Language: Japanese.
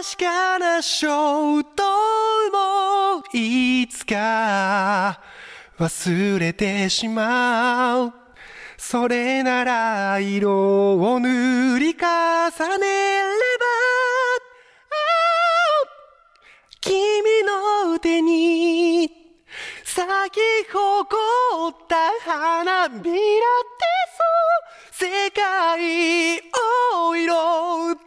かな衝動もいつか忘れてしまう。それなら色を塗り重ねれば、君の手に咲き誇った花びらってそう、世界を彩る